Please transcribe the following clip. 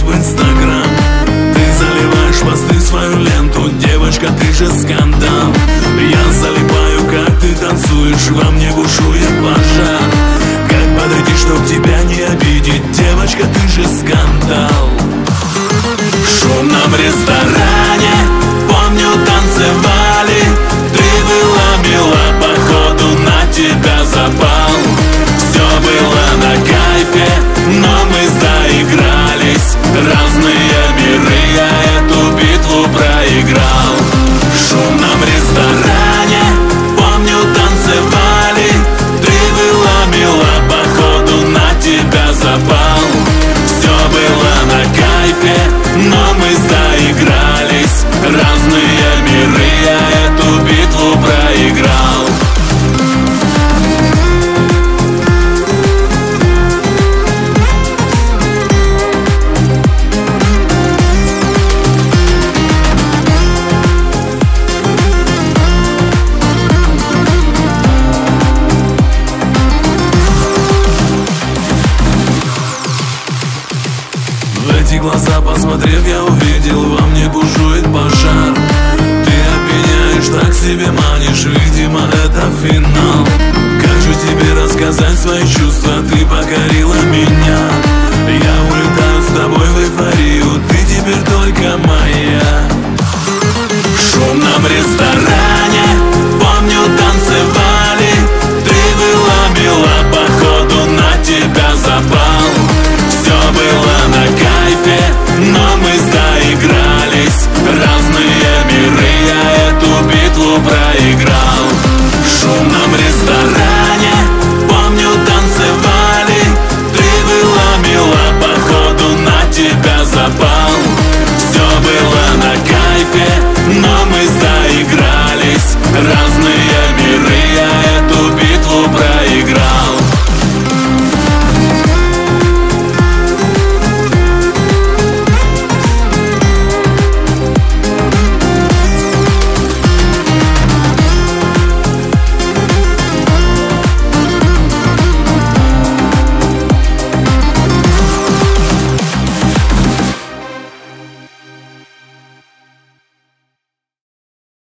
в Инстаграм. Ты заливаешь посты, свою ленту, девочка, ты же скандал. Я залипаю, как ты танцуешь, во мне бушует пожар. Как подойти, чтоб тебя не обидеть, девочка, ты же скандал. В шумном ресторане, помню, танцевали. Ты была мила, походу на тебя запал. Все было на кайфе, но мы заигрались. Разные миры, я эту битву проиграл. В шумном ресторане, помню, танцевали. Ты была мила, походу на тебя запал. Все было на кайфе, но мы заигрались. Разные миры, я эту битву проиграл. В эти глаза посмотрев, я увидел, во мне бушует пожар. Ты опьяняешь, так себе манишь, видимо, это финал. Как же тебе рассказать свои чувства, ты покорила меня. Я улетаю с тобой в эйфорию, ты теперь только моя. В шумном ресторане, помню, танцевали. Ты была мила, походу на тебя запал. Все было на кайфе, но мы заигрались. Разные миры, я эту битву проиграл.